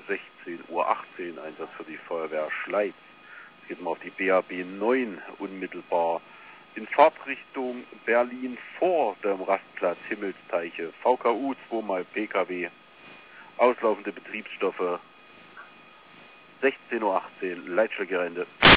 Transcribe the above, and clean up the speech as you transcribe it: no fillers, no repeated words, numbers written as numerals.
16:18 Uhr, Einsatz für die Feuerwehr Schleiz. Es geht mal auf die BAB 9, unmittelbar in Fahrtrichtung Berlin vor dem Rastplatz Himmelsteiche. VKU 2 x PKW, auslaufende Betriebsstoffe, 16:18 Uhr, Leitstellgerende.